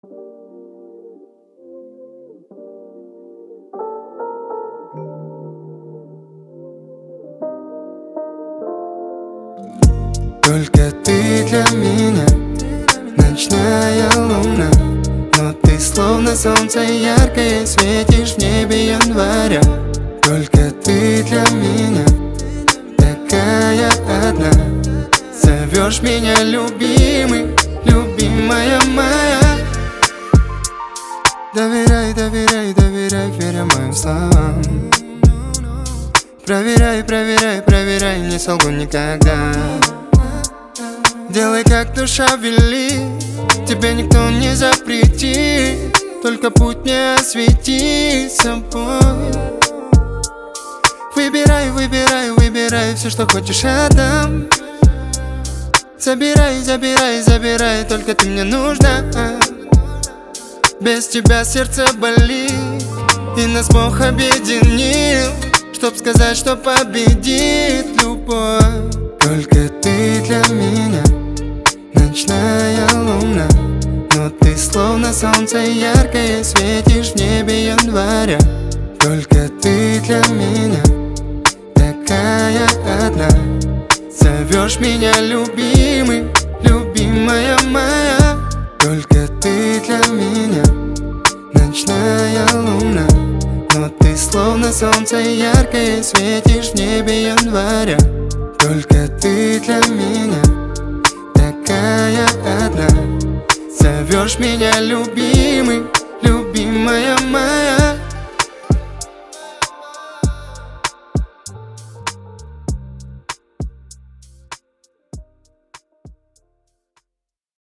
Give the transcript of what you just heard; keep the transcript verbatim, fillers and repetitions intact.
Только ты для меня ночная луна, но ты словно солнце яркое, светишь в небе января. Только ты для меня такая одна, зовешь меня любимый, любимая моя. Доверяй, доверяй, доверяй, веря моим словам. Проверяй, проверяй, проверяй, не солгу никогда. Делай, как душа велит, тебе никто не запретит, только путь не освети собой. Выбирай, выбирай, выбирай, все, что хочешь, отдам. Забирай, забирай, забирай, только ты мне нужна. Без тебя сердце болит, и нас Бог объединил, чтоб сказать, что победит любовь. Только ты для меня ночная луна, но ты словно солнце яркое, светишь в небе января. Только ты для меня такая одна, зовешь меня любимый, любимая моя. Только ты для меня ночная луна, но ты словно солнце яркое, светишь в небе января. Только ты для меня такая одна, зовешь меня любимый, любимая моя.